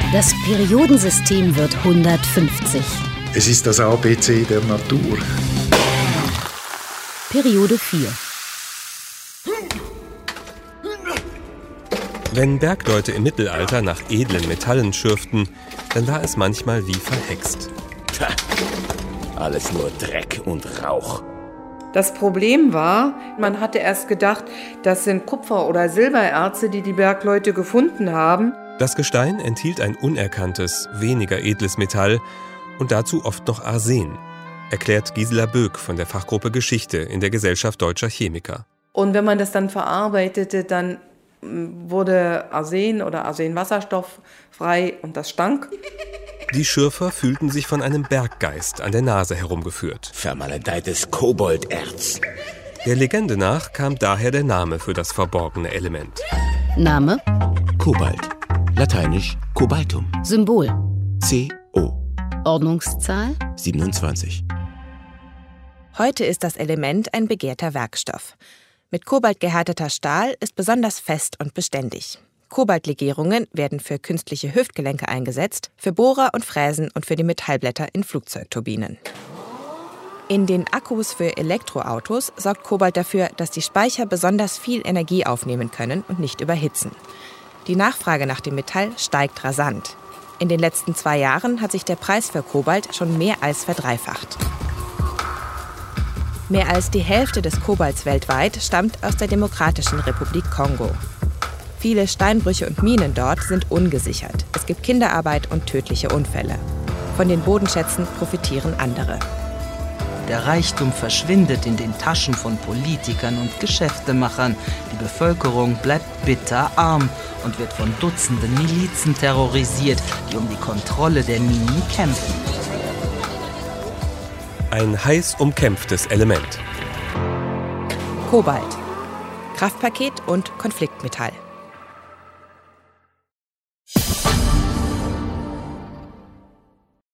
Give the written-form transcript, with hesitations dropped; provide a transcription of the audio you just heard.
Das Periodensystem wird 150. Es ist das ABC der Natur. Periode 4. Wenn Bergleute im Mittelalter nach edlen Metallen schürften, dann war es manchmal wie verhext. Tja, alles nur Dreck und Rauch. Das Problem war, man hatte erst gedacht, das sind Kupfer- oder Silbererze, die die Bergleute gefunden haben. Das Gestein enthielt ein unerkanntes, weniger edles Metall und dazu oft noch Arsen, erklärt Gisela Böck von der Fachgruppe Geschichte in der Gesellschaft Deutscher Chemiker. Und wenn man das dann verarbeitete, dann wurde Arsen oder Arsenwasserstoff frei und das stank. Die Schürfer fühlten sich von einem Berggeist an der Nase herumgeführt. Vermaledeites Kobolderz. Der Legende nach kam daher der Name für das verborgene Element. Name? Kobalt. Lateinisch Cobaltum. Symbol? CO. Ordnungszahl? 27. Heute ist das Element ein begehrter Werkstoff. Mit Kobalt gehärteter Stahl ist besonders fest und beständig. Kobaltlegierungen werden für künstliche Hüftgelenke eingesetzt, für Bohrer und Fräsen und für die Metallblätter in Flugzeugturbinen. In den Akkus für Elektroautos sorgt Kobalt dafür, dass die Speicher besonders viel Energie aufnehmen können und nicht überhitzen. Die Nachfrage nach dem Metall steigt rasant. In den letzten 2 Jahren hat sich der Preis für Kobalt schon mehr als verdreifacht. Mehr als die Hälfte des Kobalts weltweit stammt aus der Demokratischen Republik Kongo. Viele Steinbrüche und Minen dort sind ungesichert. Es gibt Kinderarbeit und tödliche Unfälle. Von den Bodenschätzen profitieren andere. Der Reichtum verschwindet in den Taschen von Politikern und Geschäftemachern. Die Bevölkerung bleibt bitter arm und wird von Dutzenden Milizen terrorisiert, die um die Kontrolle der Minen kämpfen. Ein heiß umkämpftes Element. Kobalt. Kraftpaket und Konfliktmetall.